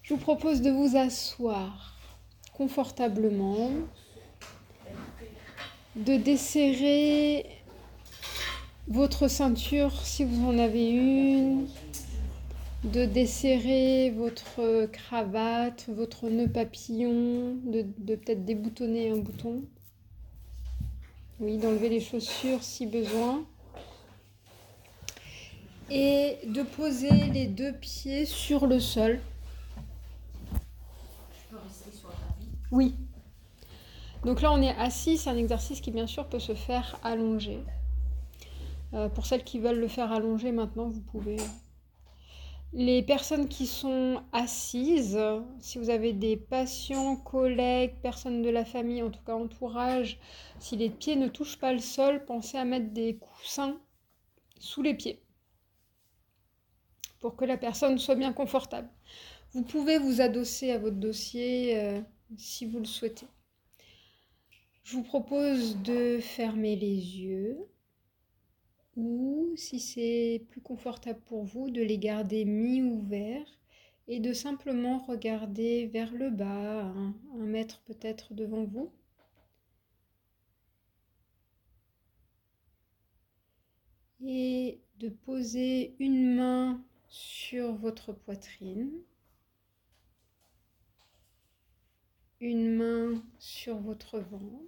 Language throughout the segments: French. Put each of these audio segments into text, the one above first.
Je vous propose de vous asseoir confortablement, de desserrer votre ceinture si vous en avez une, de desserrer votre cravate, votre nœud papillon, de peut-être déboutonner un bouton. Oui, d'enlever les chaussures si besoin. Et de poser les deux pieds sur le sol. Je peux rester sur le tapis? Oui. Donc là, on est assis. C'est un exercice qui, bien sûr, peut se faire allongé. Pour celles qui veulent le faire allongé maintenant, vous pouvez. Les personnes qui sont assises, si vous avez des patients, collègues, personnes de la famille, en tout cas entourage, si les pieds ne touchent pas le sol, pensez à mettre des coussins sous les pieds pour que la personne soit bien confortable. Vous pouvez vous adosser à votre dossier si vous le souhaitez. Je vous propose de fermer les yeux ou, si c'est plus confortable pour vous, de les garder mi-ouverts et de simplement regarder vers le bas, un mètre peut-être devant vous. Et de poser une main sur votre poitrine, une main sur votre ventre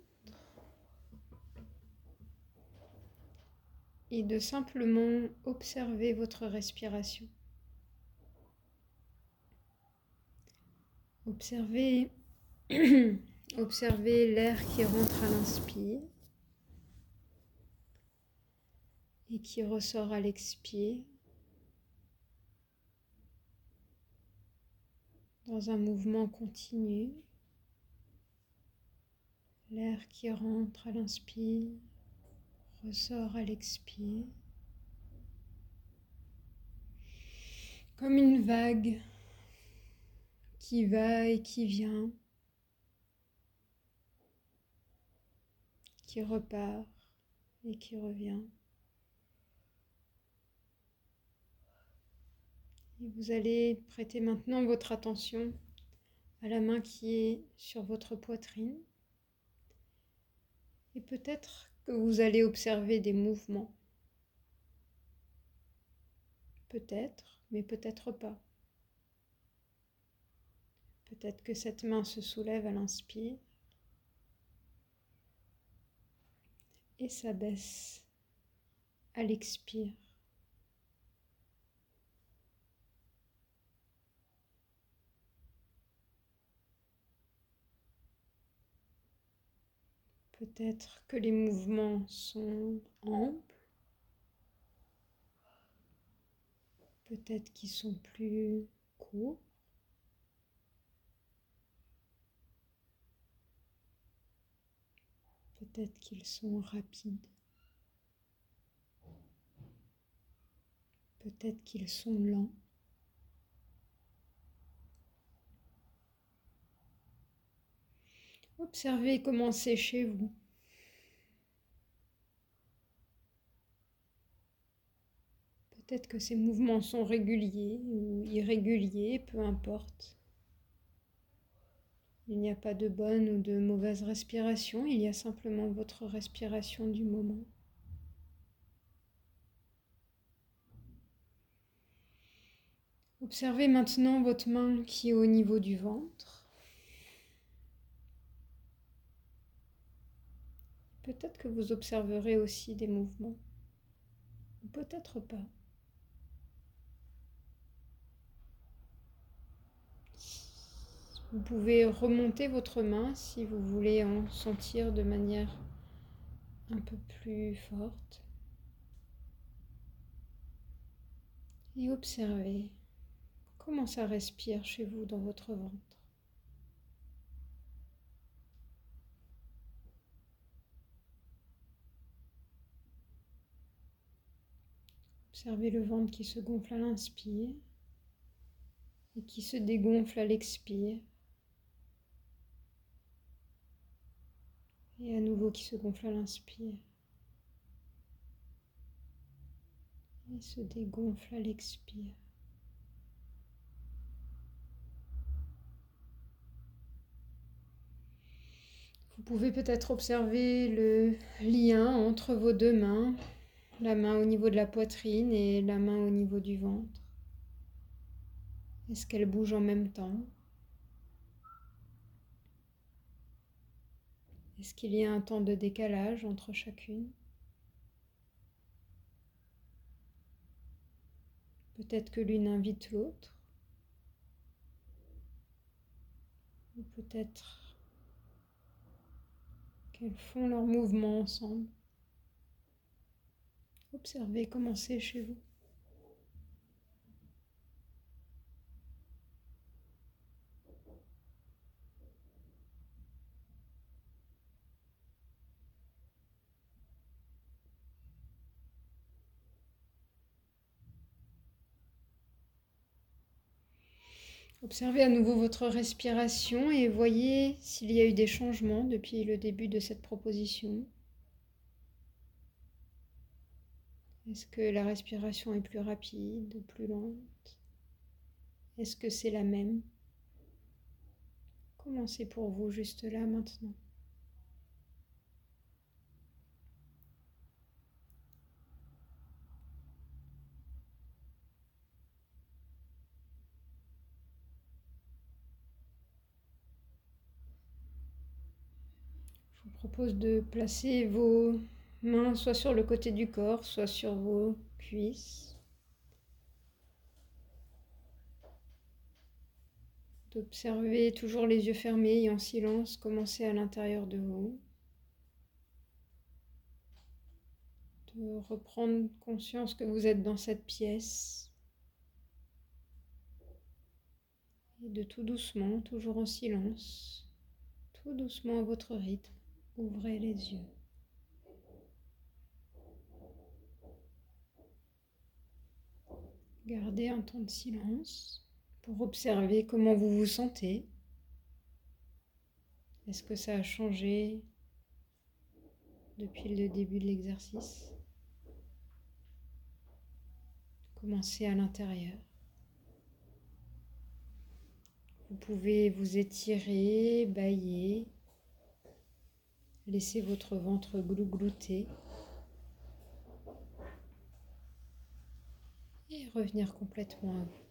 et de simplement observer votre respiration. Observez, observez l'air qui rentre à l'inspire et qui ressort à l'expire dans un mouvement continu. L'air qui rentre à l'inspire, ressort à l'expire, comme une vague qui va et qui vient, qui repart et qui revient. Et vous allez prêter maintenant votre attention à la main qui est sur votre poitrine. Et peut-être que vous allez observer des mouvements. Peut-être, mais peut-être pas. Peut-être que cette main se soulève à l'inspire et s'abaisse à l'expire. Peut-être que les mouvements sont amples, peut-être qu'ils sont plus courts, peut-être qu'ils sont rapides, peut-être qu'ils sont lents. Observez comment c'est chez vous. Peut-être que ces mouvements sont réguliers ou irréguliers, peu importe. Il n'y a pas de bonne ou de mauvaise respiration, il y a simplement votre respiration du moment. Observez maintenant votre main qui est au niveau du ventre. Peut-être que vous observerez aussi des mouvements, ou peut-être pas. Vous pouvez remonter votre main si vous voulez en sentir de manière un peu plus forte. Et observez comment ça respire chez vous dans votre ventre. Observez le ventre qui se gonfle à l'inspire et qui se dégonfle à l'expire. Et à nouveau qui se gonfle à l'inspire. Et se dégonfle à l'expire. pouvez peut-être observer le lien entre vos deux mains, la main au niveau de la poitrine et la main au niveau du ventre. Est-ce qu'elles bougent en même temps? Est-ce qu'il y a un temps de décalage entre chacune? Peut-être que l'une invite l'autre. Ou peut-être qu'elles font leurs mouvements ensemble. Observez comment c'est chez vous. Observez à nouveau votre respiration et voyez s'il y a eu des changements depuis le début de cette proposition. Est-ce que la respiration est plus rapide, plus lente? Est-ce que c'est la même? Comment c'est pour vous juste là maintenant? Je vous propose de placer vos mains soit sur le côté du corps, soit sur vos cuisses. D'observer toujours les yeux fermés et en silence comment c'est à l'intérieur de vous. De reprendre conscience que vous êtes dans cette pièce. Et de tout doucement, toujours en silence, tout doucement à votre rythme, ouvrez les yeux. Gardez un temps de silence pour observer comment vous vous sentez. Est-ce que ça a changé depuis le début de l'exercice? Commencez à l'intérieur. Vous pouvez vous étirer, bâiller, laisser votre ventre glouglouter et revenir complètement à vous.